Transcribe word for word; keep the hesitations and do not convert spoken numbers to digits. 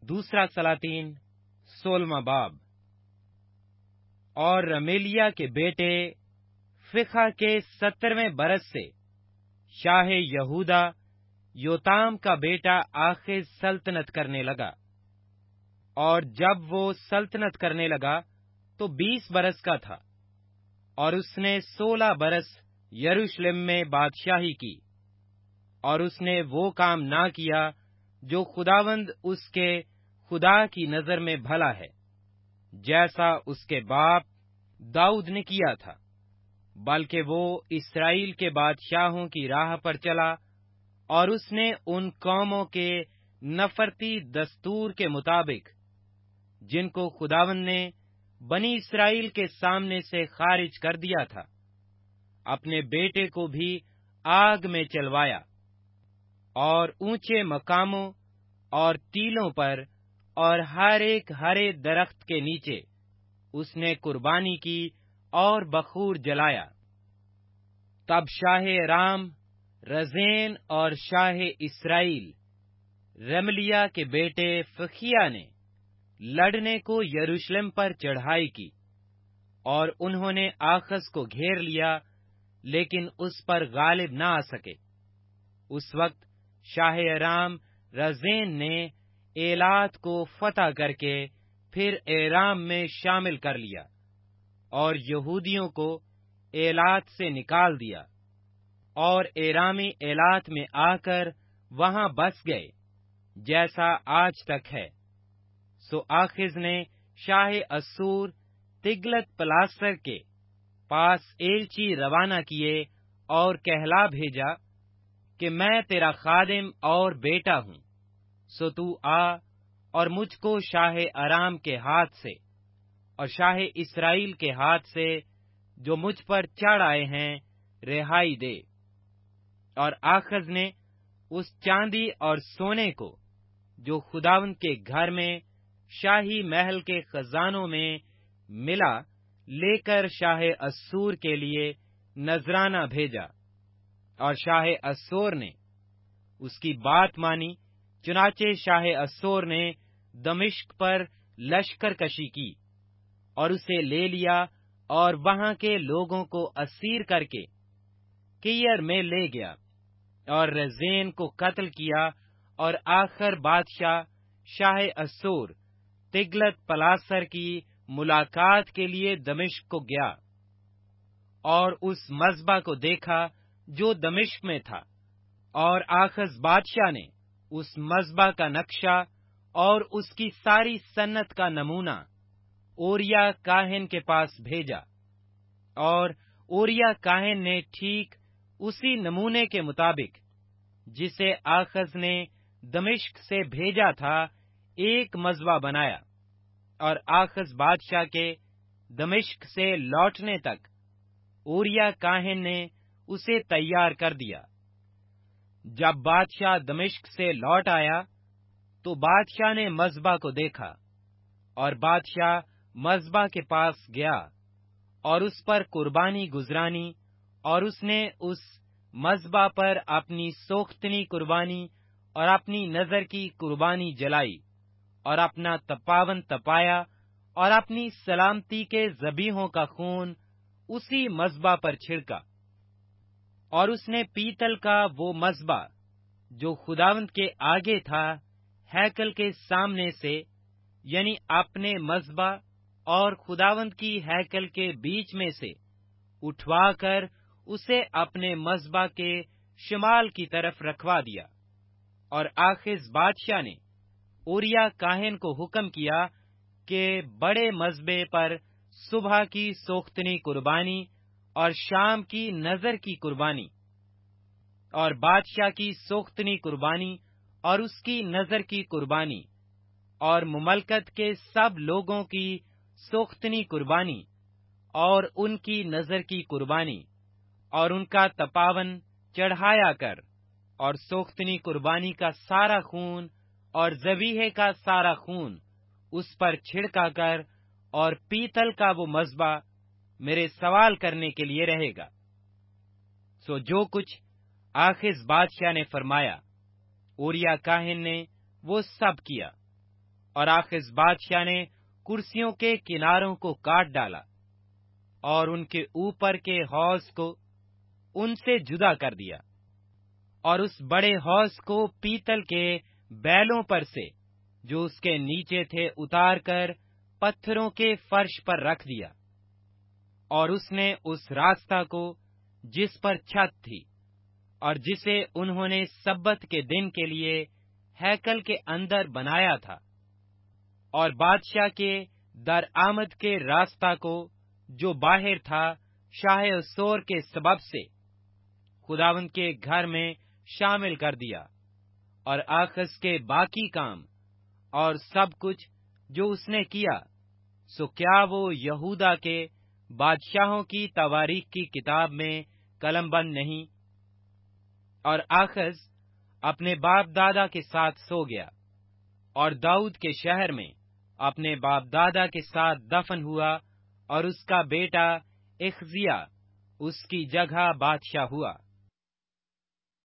دوسرا سلاطین سولہواں باب۔ اور رمیلیہ کے بیٹے فقہ کے سترویں برس سے شاہ یہودا یوتام کا بیٹا آخز سلطنت کرنے لگا، اور جب وہ سلطنت کرنے لگا تو بیس برس کا تھا، اور اس نے سولہ برس یروشلم میں بادشاہی کی، اور اس نے وہ کام نہ کیا جو خداوند اس کے خدا کی نظر میں بھلا ہے، جیسا اس کے باپ داؤد نے کیا تھا، بلکہ وہ اسرائیل کے بادشاہوں کی راہ پر چلا، اور اس نے ان قوموں کے نفرتی دستور کے مطابق جن کو خداوند نے بنی اسرائیل کے سامنے سے خارج کر دیا تھا، اپنے بیٹے کو بھی آگ میں چلوایا، اور اونچے مقاموں اور ٹیلوں پر اور ہر ایک ہرے درخت کے نیچے اس نے قربانی کی اور بخور جلایا۔ تب شاہ رام رزین اور شاہ اسرائیل رملیہ کے بیٹے فقیہ نے لڑنے کو یروشلم پر چڑھائی کی، اور انہوں نے آخز کو گھیر لیا، لیکن اس پر غالب نہ آ سکے۔ اس وقت شاہ رام رزین نے ایلات کو فتح کر کے پھر ایرام میں شامل کر لیا، اور یہودیوں کو ایلات سے نکال دیا، اور ایرامی ایلات میں آ کر وہاں بس گئے، جیسا آج تک ہے۔ سو آخز نے شاہ اسور تگلت پلاسر کے پاس ایلچی روانہ کیے اور کہلا بھیجا کہ میں تیرا خادم اور بیٹا ہوں، سو تو آ اور مجھ کو شاہ ارام کے ہاتھ سے اور شاہ اسرائیل کے ہاتھ سے جو مجھ پر چڑھ آئے ہیں رہائی دے۔ اور آخز نے اس چاندی اور سونے کو جو خداوند کے گھر میں شاہی محل کے خزانوں میں ملا لے کر شاہ اسور کے لیے نذرانہ بھیجا، اور شاہ اسور نے اس کی بات مانی۔ چنانچہ شاہ اسور نے دمشق پر لشکر کشی کی اور اسے لے لیا، اور وہاں کے لوگوں کو اسیر کر کے کیر میں لے گیا، اور رزین کو قتل کیا۔ اور آخر بادشاہ شاہ اسور تگلت پلاسر کی ملاقات کے لیے دمشق کو گیا، اور اس مذبح کو دیکھا جو دمشق میں تھا، اور آخز بادشاہ نے اس مذبح کا نقشہ اور اس کی ساری صنعت کا نمونہ اوریا کاہن کے پاس بھیجا، اور اوریا کاہن نے ٹھیک اسی نمونے کے مطابق جسے آخز نے دمشق سے بھیجا تھا ایک مذبح بنایا، اور آخز بادشاہ کے دمشق سے لوٹنے تک اوریا کاہن نے اسے تیار کر دیا۔ جب بادشاہ دمشق سے لوٹ آیا تو بادشاہ نے مذبح کو دیکھا، اور بادشاہ مذبح کے پاس گیا اور اس پر قربانی گزرانی، اور اس نے اس مذبح پر اپنی سوختنی قربانی اور اپنی نظر کی قربانی جلائی، اور اپنا تپاون تپایا، اور اپنی سلامتی کے ذبیحوں کا خون اسی مذبح پر چھڑکا۔ اور اس نے پیتل کا وہ مذبح جو خداوند کے آگے تھا ہیکل کے سامنے سے، یعنی اپنے مذبح اور خداوند کی ہیکل کے بیچ میں سے اٹھوا کر اسے اپنے مذبح کے شمال کی طرف رکھوا دیا۔ اور آخز بادشاہ نے اوریا کاہن کو حکم کیا کہ بڑے مذبح پر صبح کی سوختنی قربانی اور شام کی نظر کی قربانی، اور بادشاہ کی سوختنی قربانی اور اس کی نظر کی قربانی، اور مملکت کے سب لوگوں کی سوختنی قربانی اور ان کی نظر کی قربانی اور ان کا تپاون چڑھایا کر، اور سوختنی قربانی کا سارا خون اور ذبیحے کا سارا خون اس پر چھڑکا کر، اور پیتل کا وہ مذبح میرے سوال کرنے کے لیے رہے گا۔ سو جو کچھ آخز بادشاہ نے فرمایا اوریا کاہن نے وہ سب کیا، اور آخذ بادشاہ نے کرسیوں کے کناروں کو کاٹ ڈالا اور ان کے اوپر کے حوض کو ان سے جدا کر دیا، اور اس بڑے حوض کو پیتل کے بیلوں پر سے جو اس کے نیچے تھے اتار کر پتھروں کے فرش پر رکھ دیا، اور اس نے اس راستہ کو جس پر چھت تھی اور جسے انہوں نے سبت کے دن کے لیے ہیکل کے اندر بنایا تھا، اور بادشاہ کے در آمد کے راستہ کو جو باہر تھا شاہ اسور کے سبب سے خداوند کے گھر میں شامل کر دیا، اور آخذ کے باقی کام اور سب کچھ جو اس نے کیا، سو کیا وہ یہودا کے بادشاہوں کی تواریخ کی کتاب میں قلم بند نہیں؟ اور آخذ اپنے باپ دادا کے ساتھ سو گیا، اور داؤد کے شہر میں اپنے باپ دادا کے ساتھ دفن ہوا، اور اس کا بیٹا اخزیہ اس کی جگہ بادشاہ ہوا۔